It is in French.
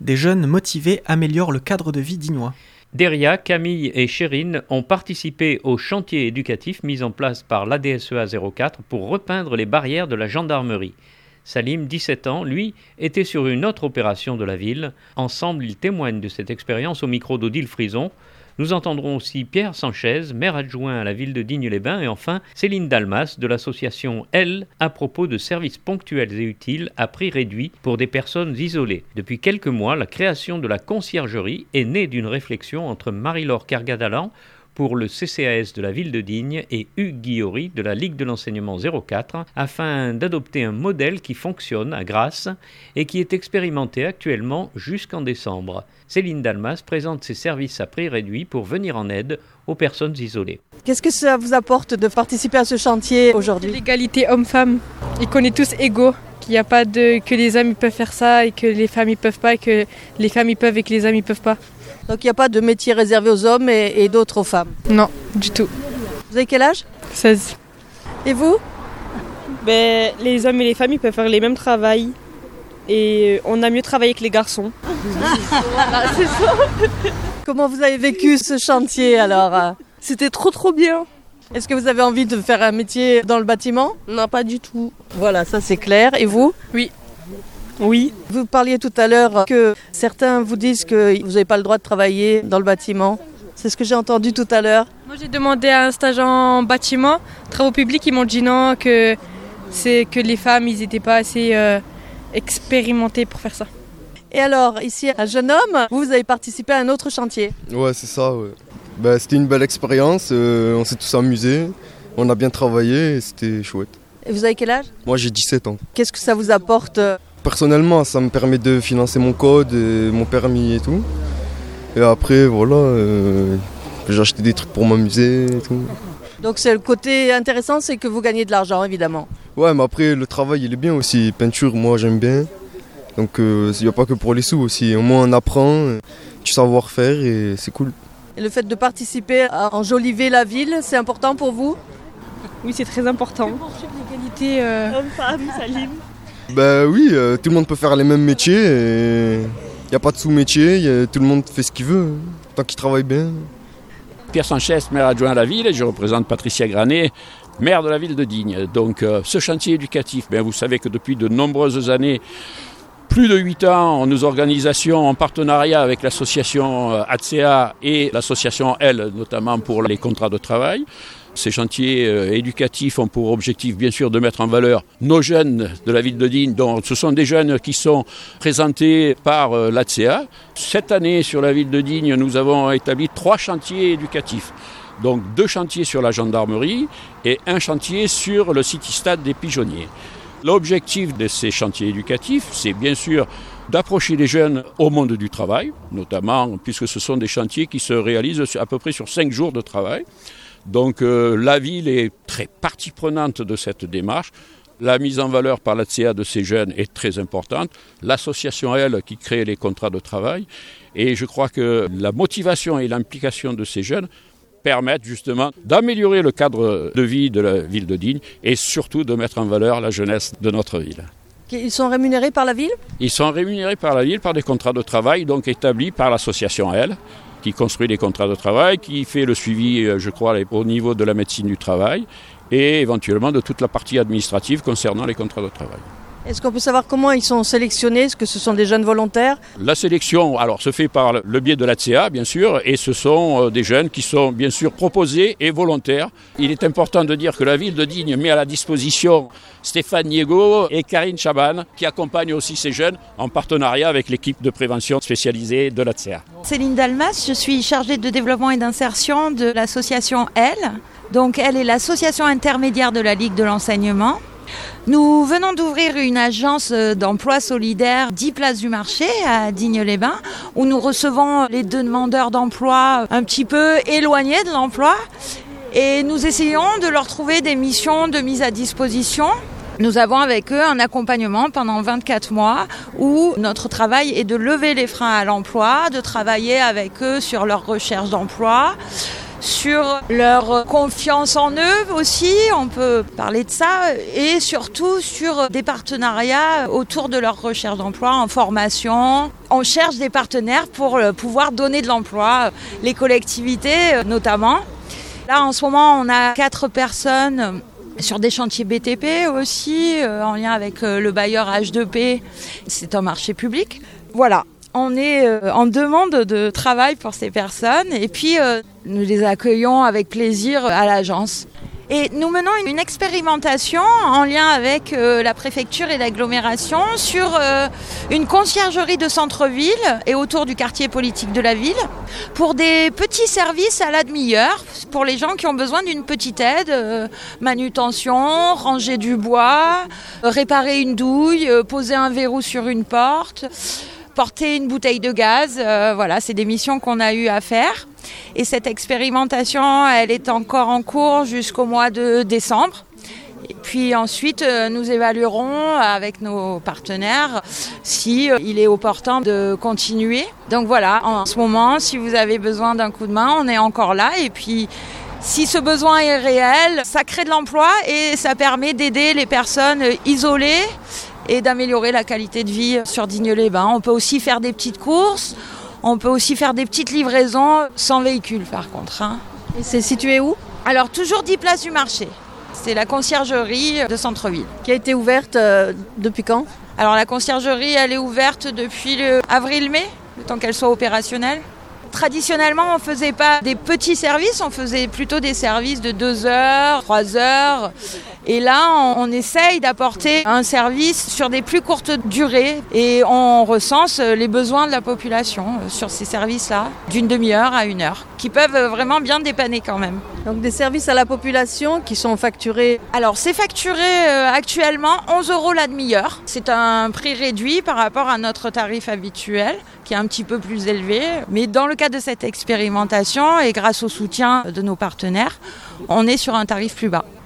Des jeunes motivés améliorent le cadre de vie dignois. Deria, Camille et Chérine ont participé au chantier éducatif mis en place par l'ADSEA 04 pour repeindre les barrières de la gendarmerie. Salim, 17 ans, lui, était sur une autre opération de la ville. Ensemble, ils témoignent de cette expérience au micro d'Odile Frison. Nous entendrons aussi Pierre Sanchez, maire adjoint à la ville de Digne-les-Bains, et enfin Céline Dalmas de l'association Elle à propos de services ponctuels et utiles à prix réduit pour des personnes isolées. Depuis quelques mois, la création de la conciergerie est née d'une réflexion entre Marie-Laure Kergadalan pour le CCAS de la ville de Digne et Hugues Guillory de la Ligue de l'enseignement 04 afin d'adopter un modèle qui fonctionne à Grasse et qui est expérimenté actuellement jusqu'en décembre. Céline Dalmas présente ses services à prix réduit pour venir en aide aux personnes isolées. Qu'est-ce que ça vous apporte de participer à ce chantier aujourd'hui ? L'égalité homme-femme, et qu'on est tous égaux, qu'il n'y a pas que les hommes peuvent faire ça et que les femmes ne peuvent pas, et que les femmes peuvent et que les hommes ne peuvent pas. Donc il n'y a pas de métier réservé aux hommes et d'autres aux femmes ? Non, du tout. Vous avez quel âge ? 16. Et vous ? Les hommes et les femmes ils peuvent faire les mêmes travails et on a mieux travaillé que les garçons. Voilà, c'est ça. Comment vous avez vécu ce chantier alors ? C'était trop bien. Est-ce que vous avez envie de faire un métier dans le bâtiment ? Non, pas du tout. Voilà, ça c'est clair. Et vous ? Oui. Vous parliez tout à l'heure que certains vous disent que vous n'avez pas le droit de travailler dans le bâtiment. C'est ce que j'ai entendu tout à l'heure. Moi j'ai demandé un stage en bâtiment, travaux publics, ils m'ont dit non, que les femmes ils n'étaient pas assez expérimentées pour faire ça. Et alors, ici, un jeune homme, vous avez participé à un autre chantier. Ouais, c'est ça, ouais. C'était une belle expérience, on s'est tous amusés, on a bien travaillé et c'était chouette. Et vous avez quel âge ? Moi j'ai 17 ans. Qu'est-ce que ça vous apporte ? Personnellement, ça me permet de financer mon code, et mon permis et tout. Et après, voilà, j'ai acheté des trucs pour m'amuser et tout. Donc c'est le côté intéressant, c'est que vous gagnez de l'argent, évidemment. Ouais, mais après, le travail, il est bien aussi. Peinture, moi, j'aime bien. Donc il n'y a pas que pour les sous aussi. Au moins, on apprend du savoir-faire et c'est cool. Et le fait de participer à enjoliver la ville, c'est important pour vous ? Oui, c'est très important. L'égalité Homme-femme, Salim. Oui, tout le monde peut faire les mêmes métiers. Il n'y a pas de sous-métier, tout le monde fait ce qu'il veut, tant qu'il travaille bien. Pierre Sanchez, maire adjoint à la ville, et je représente Patricia Granet, maire de la ville de Digne. Donc ce chantier éducatif, vous savez que depuis de nombreuses années, plus de 8 ans, nos organisations en partenariat avec l'association ADSEA et l'association Elle, notamment pour les contrats de travail. Ces chantiers éducatifs ont pour objectif, bien sûr, de mettre en valeur nos jeunes de la ville de Digne. Donc, ce sont des jeunes qui sont présentés par l'ADSEA. Cette année, sur la ville de Digne, nous avons établi 3 chantiers éducatifs. Donc, 2 chantiers sur la gendarmerie et 1 chantier sur le city-stade des Pigeonniers. L'objectif de ces chantiers éducatifs, c'est bien sûr d'approcher les jeunes au monde du travail, notamment puisque ce sont des chantiers qui se réalisent à peu près sur 5 jours de travail. Donc la ville est très partie prenante de cette démarche. La mise en valeur par l'ADSEA de ces jeunes est très importante. L'association Elle qui crée les contrats de travail. Et je crois que la motivation et l'implication de ces jeunes permettent justement d'améliorer le cadre de vie de la ville de Digne et surtout de mettre en valeur la jeunesse de notre ville. Ils sont rémunérés par la ville ? Ils sont rémunérés par la ville par des contrats de travail donc établis par l'association Elle, qui construit les contrats de travail, qui fait le suivi, je crois, au niveau de la médecine du travail et éventuellement de toute la partie administrative concernant les contrats de travail. Est-ce qu'on peut savoir comment ils sont sélectionnés ? Est-ce que ce sont des jeunes volontaires ? La sélection se fait par le biais de l'ADSEA, bien sûr, et ce sont des jeunes qui sont bien sûr proposés et volontaires. Il est important de dire que la ville de Digne met à la disposition Stéphane Niego et Karine Chaban, qui accompagnent aussi ces jeunes en partenariat avec l'équipe de prévention spécialisée de l'ADSEA. Céline Dalmas, je suis chargée de développement et d'insertion de l'association Elle. Donc Elle est l'association intermédiaire de la Ligue de l'enseignement. Nous venons d'ouvrir une agence d'emploi solidaire 10 places du marché à Digne-les-Bains où nous recevons les demandeurs d'emploi un petit peu éloignés de l'emploi et nous essayons de leur trouver des missions de mise à disposition. Nous avons avec eux un accompagnement pendant 24 mois où notre travail est de lever les freins à l'emploi, de travailler avec eux sur leur recherche d'emploi, sur leur confiance en eux aussi, on peut parler de ça, et surtout sur des partenariats autour de leur recherche d'emploi, en formation. On cherche des partenaires pour pouvoir donner de l'emploi, les collectivités notamment. Là, en ce moment, on a 4 personnes sur des chantiers BTP aussi, en lien avec le bailleur H2P. C'est un marché public. Voilà. On est en demande de travail pour ces personnes et puis nous les accueillons avec plaisir à l'agence. Et nous menons une expérimentation en lien avec la préfecture et l'agglomération sur une conciergerie de centre-ville et autour du quartier politique de la ville pour des petits services à la demi-heure pour les gens qui ont besoin d'une petite aide, manutention, ranger du bois, réparer une douille, poser un verrou sur une porte, porter une bouteille de gaz. Voilà, c'est des missions qu'on a eu à faire. Et cette expérimentation, elle est encore en cours jusqu'au mois de décembre. Et puis ensuite, nous évaluerons avec nos partenaires si il est opportun de continuer. Donc voilà, en ce moment, si vous avez besoin d'un coup de main, on est encore là. Et puis, si ce besoin est réel, ça crée de l'emploi et ça permet d'aider les personnes isolées et d'améliorer la qualité de vie sur Digne-les-Bains. On peut aussi faire des petites courses, on peut aussi faire des petites livraisons sans véhicule par contre. Et c'est situé où ? Alors toujours 10 places du marché. C'est la conciergerie de centre-ville. Qui a été ouverte depuis quand ? Alors la conciergerie, elle est ouverte depuis le avril-mai, le temps qu'elle soit opérationnelle. Traditionnellement, on ne faisait pas des petits services, on faisait plutôt des services de 2 heures, 3 heures. Et là, on essaye d'apporter un service sur des plus courtes durées et on recense les besoins de la population sur ces services-là, d'une demi-heure à 1 heure, qui peuvent vraiment bien dépanner quand même. Donc des services à la population qui sont facturés. Alors c'est facturé actuellement 11 € la demi-heure. C'est un prix réduit par rapport à notre tarif habituel, qui est un petit peu plus élevé. Mais dans le cadre de cette expérimentation et grâce au soutien de nos partenaires, on est sur un tarif plus bas.